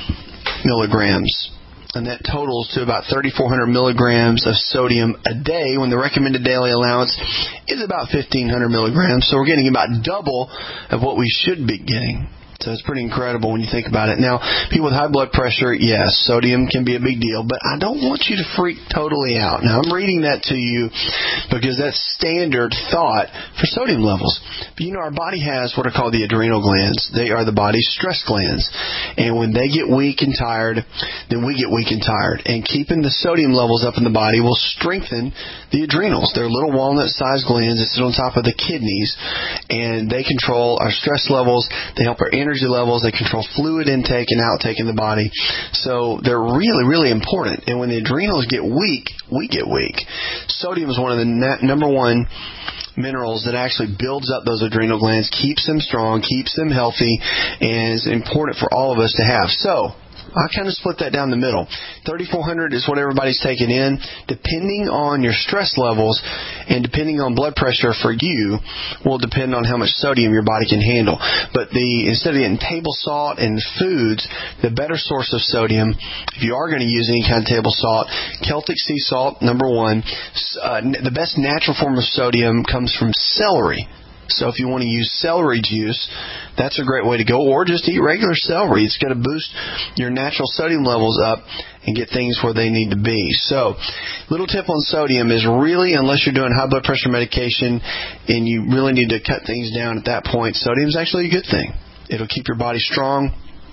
milligrams. And that totals to about thirty-four hundred milligrams of sodium a day when the recommended daily allowance is about fifteen hundred milligrams. So we're getting about double of what we should be getting. So it's pretty incredible when you think about it. Now, people with high blood pressure, yes, sodium can be a big deal, but I don't want you to freak totally out. Now, I'm reading that to you because that's standard thought for sodium levels. But, you know, our body has what are called the adrenal glands. They are the body's stress glands. And when they get weak and tired, then we get weak and tired. And keeping the sodium levels up in the body will strengthen the adrenals. They're little walnut-sized glands that sit on top of the kidneys, and they control our stress levels. They help our energy levels. They control fluid intake and outtake in the body. So they're really, really important. And when the adrenals get weak, we get weak. Sodium is one of the na- number one minerals that actually builds up those adrenal glands, keeps them strong, keeps them healthy, and is important for all of us to have. So I kind of split that down the middle. thirty-four hundred is what everybody's taking in. Depending on your stress levels and depending on blood pressure for you will depend on how much sodium your body can handle. But the instead of getting table salt and foods, the better source of sodium, if you are going to use any kind of table salt, Celtic sea salt, number one. Uh, the best natural form of sodium comes from celery. So if you want to use celery juice, that's a great way to go. Or just eat regular celery. It's going to boost your natural sodium levels up and get things where they need to be. So, little tip on sodium is really, unless you're doing high blood pressure medication and you really need to cut things down at that point, sodium is actually a good thing. It'll keep your body strong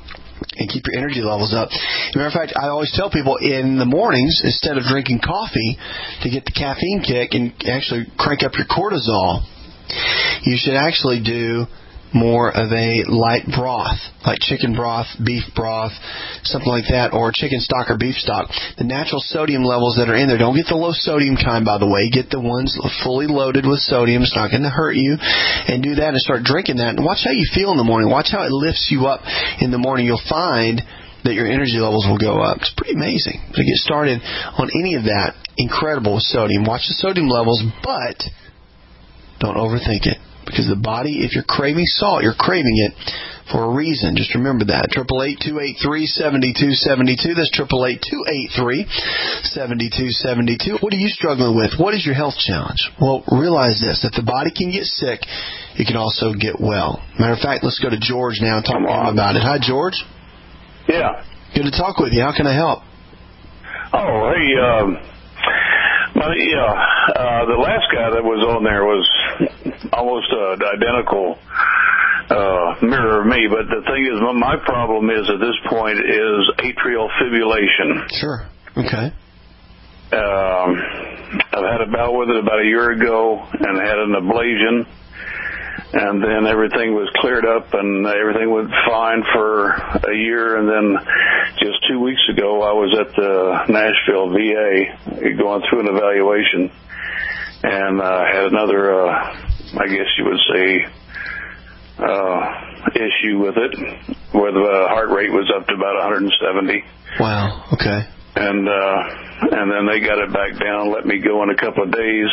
and keep your energy levels up. As a matter of fact, I always tell people in the mornings, instead of drinking coffee to get the caffeine kick and actually crank up your cortisol, you should actually do more of a light broth, like chicken broth, beef broth, something like that, or chicken stock or beef stock. The natural sodium levels that are in there, don't get the low sodium kind, by the way. Get the ones fully loaded with sodium. It's not going to hurt you. And do that and start drinking that. And watch how you feel in the morning. Watch how it lifts you up in the morning. You'll find that your energy levels will go up. It's pretty amazing to get started on any of that. Incredible with sodium. Watch the sodium levels, but don't overthink it, because the body, if you're craving salt, you're craving it, for a reason. Just remember that. eight eight eight, two eight three, seven two seven two. That's eight eight eight, two eight three, seven two seven two. What are you struggling with? What is your health challenge? Well, realize this. If the body can get sick, it can also get well. Matter of fact, let's go to George now and talk to him about it. Hi, George. Yeah. Good to talk with you. How can I help? Oh, hey, um, my, yeah, uh, the last guy that was on there was almost uh, identical uh, mirror of me, but the thing is, my problem is at this point is atrial fibrillation. Sure. Okay. Um, I've had a bout with it about a year ago and had an ablation, and then everything was cleared up and everything went fine for a year, and then just two weeks ago I was at the Nashville V A going through an evaluation and uh, had another, uh, I guess you would say, uh, issue with it, where the heart rate was up to about one hundred seventy. Wow, okay. And, uh, and then they got it back down, let me go in a couple of days.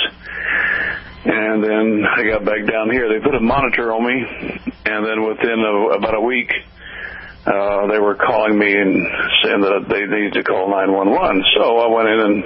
And then I got back down here. They put a monitor on me, and then within a, about a week, uh, they were calling me and saying that they needed to call nine one one. So I went in and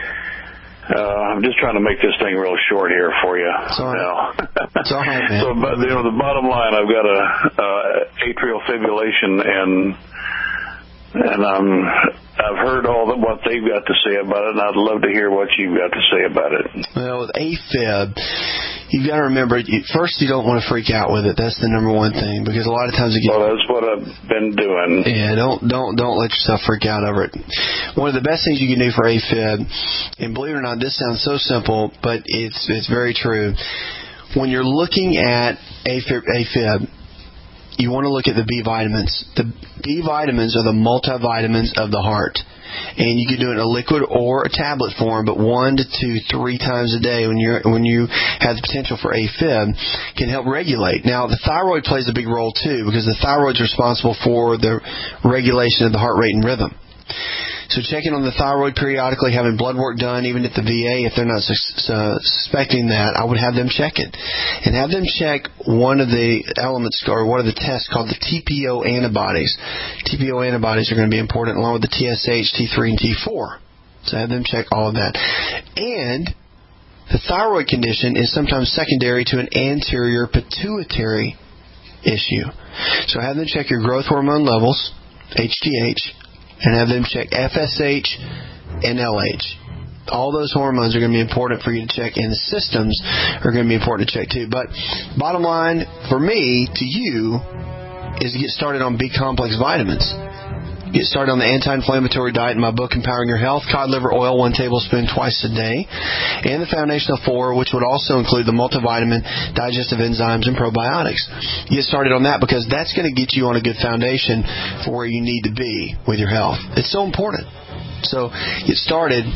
uh, I'm just trying to make this thing real short here for you. It's all right. Now. It's all right, man. So, but you know, the bottom line, I've got a uh, atrial fibrillation, and and I'm. I've heard all that what they've got to say about it, and I'd love to hear what you've got to say about it. Well, with AFib, you've got to remember, first, you don't want to freak out with it. That's the number one thing, because a lot of times it gets... Well, that's what I've been doing. Yeah, don't don't don't let yourself freak out over it. One of the best things you can do for AFib, and believe it or not, this sounds so simple, but it's it's very true. When you're looking at AFib, AFib you want to look at the B vitamins. The B vitamins are the multivitamins of the heart. And you can do it in a liquid or a tablet form, but one to two, three times a day when you're when you have the potential for AFib can help regulate. Now, the thyroid plays a big role too, because the thyroid's responsible for the regulation of the heart rate and rhythm. So checking on the thyroid periodically, having blood work done, even at the V A, if they're not sus- uh, suspecting that, I would have them check it. And have them check one of the elements, or one of the tests called the T P O antibodies. T P O antibodies are going to be important along with the T S H, T three, and T four. So have them check all of that. And the thyroid condition is sometimes secondary to an anterior pituitary issue. So have them check your growth hormone levels, H G H, and have them check F S H and L H. All those hormones are going to be important for you to check, and the systems are going to be important to check too. But bottom line, for me, to you, is to get started on B-complex vitamins. Get started on the anti-inflammatory diet in my book, Empowering Your Health. Cod liver oil, one tablespoon twice a day. And the Foundational Four, which would also include the multivitamin, digestive enzymes, and probiotics. Get started on that, because that's going to get you on a good foundation for where you need to be with your health. It's so important. So get started.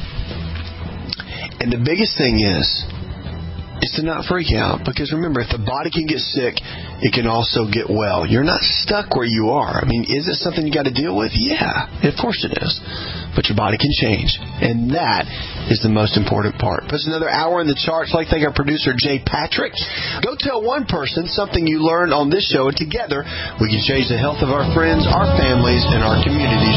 And the biggest thing is, is to not freak out. Because remember, if the body can get sick, it can also get well. You're not stuck where you are. I mean, is it something you got to deal with? Yeah, of course it is. But your body can change. And that is the most important part. Puts another hour in the charts. I'd like to thank our producer, Jay Patrick. Go tell one person something you learned on this show, and together we can change the health of our friends, our families, and our communities.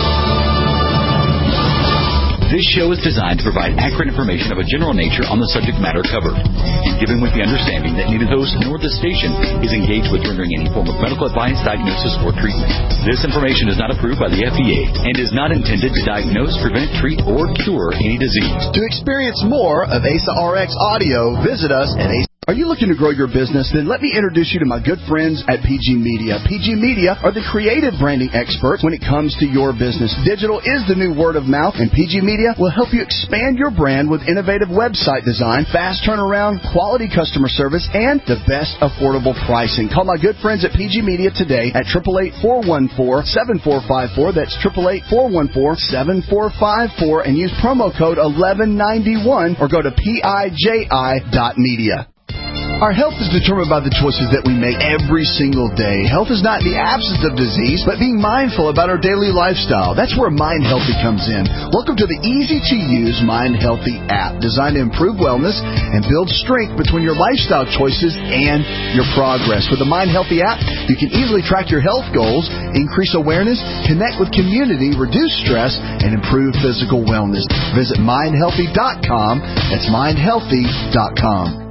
This show is designed to provide accurate information of a general nature on the subject matter covered, and given with the understanding that neither host nor the station is engaged with rendering any form of medical advice, diagnosis, or treatment. This information is not approved by the F D A and is not intended to diagnose, prevent, treat, or cure any disease. To experience more of A S A R X audio, visit us at A S A. Are you looking to grow your business? Then let me introduce you to my good friends at P G Media. P G Media are the creative branding experts when it comes to your business. Digital is the new word of mouth, and P G Media will help you expand your brand with innovative website design, fast turnaround, quality customer service, and the best affordable pricing. Call my good friends at P G Media today at eight eight eight, four one four, seven four five four. That's eight eight eight, four one four, seven four five four, and use promo code eleven ninety-one or go to P I J I dot media. Our health is determined by the choices that we make every single day. Health is not the absence of disease, but being mindful about our daily lifestyle. That's where Mind Healthy comes in. Welcome to the easy-to-use Mind Healthy app, designed to improve wellness and build strength between your lifestyle choices and your progress. With the Mind Healthy app, you can easily track your health goals, increase awareness, connect with community, reduce stress, and improve physical wellness. Visit mind healthy dot com. That's mind healthy dot com.